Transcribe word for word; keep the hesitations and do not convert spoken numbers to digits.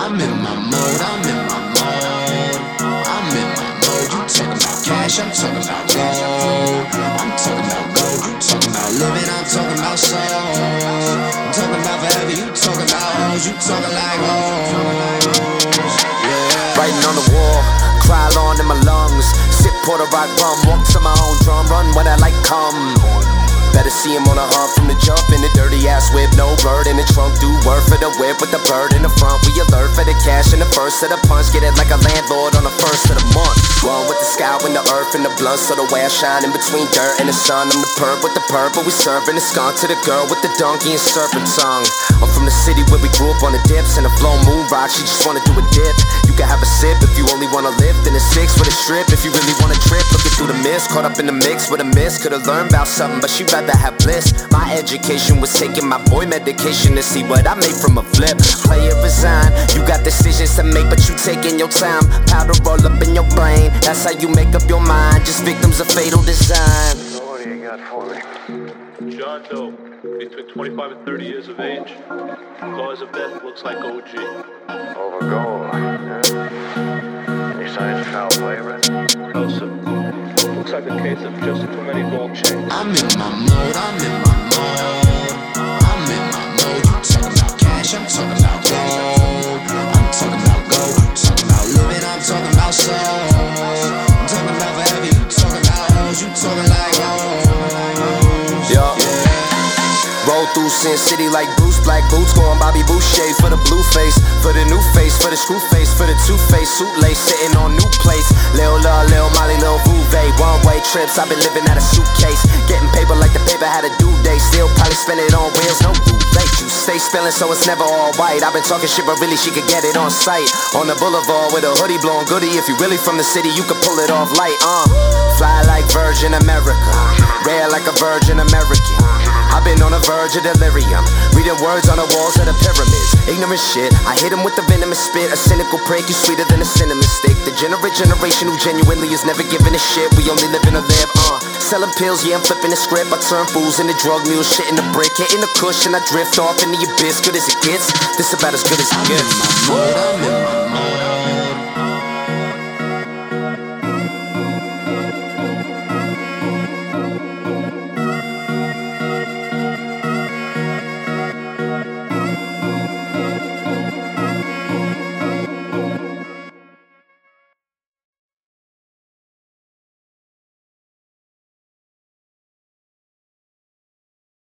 I'm in my mode, I'm in my mode. I'm in my mode. You talking about cash, I'm talking about gold. I'm talking about gold, you talking about living, I'm talking about soul. I'm talking about forever, you talking about hoes, you talking like hoes. Yeah. Writing on the wall, cry along in my lungs. Sip Porter rock rum, walk to my own drum, run when I like come. Better see him on a hump from the jump in the dirty ass whip, no bird in the trunk. Do work for the whip with the bird in the front. We alert for the cash in the first of the punch. Get it like a landlord on the first of the month. One with the sky and the earth and the blunt, so the way I shine in between dirt and the sun. I'm the perp with the purple, we serving the skunk to the girl with the donkey and serpent tongue. I'm from the city where we grew up on the dips and the flow moon rock. She just wanna do a dip. You can have a sip if you only wanna lift, and a six for the strip if you really wanna trip. Looking through the mist, caught up in the mix with a miss. Could've learned about something, but she rather have bliss. My education was taking my boy medication to see what I made from a flip. Player resign, you got decisions to make, but you taking your time. Powder roll up in your brain, that's how you make up your mind. Just victims of fatal design. So what do you got for me? John Doe, between twenty-five and thirty years of age. Cause of death looks like O G. Over gold. Yeah. Any signs of foul play, Red? No, sir. Looks like a case of just too many gold chains. I'm in my mode, I'm in my mode. I'm in my mode. You talking about cash, I'm talking about gold. I'm talking about gold, you talking about living, I'm talking about soul. I'm talking about forever, you talking about hoes, you talking like hoes. Yeah. Roll through Sin City like Bruce, black boots going Bobby Boucher for the blue face, for the new face, for the screw face, for the two face suit lace, sitting on new plates. Lil Lil, Lil Molly, Lil Bouvet, one way trips. I've been living out a suitcase, getting paper like the paper had a due date. Still probably spend it on wheels, no due late. You stay spilling, so it's never all white. I've been talking shit, but really she could get it on sight. On the boulevard with a hoodie blowing goodie. If you really from the city, you could pull it off light. Uh, fly like Virgin America, rare like a Virgin American. I've been on the verge of delirium, reading words on the walls of the pyramids. Ignorant shit, I hit him with the venomous spit. A cynical prick, you sweeter than a cinnamon stick. The generate generation who genuinely is never giving a shit. We only live in a live, uh selling pills, yeah, I'm flipping the script. I turn fools into drug mules, shit in the brick. Hitting the cushion, I drift off in the abyss. Good as it gets, this about as good as it gets. I'm in my mode, I'm in my mode.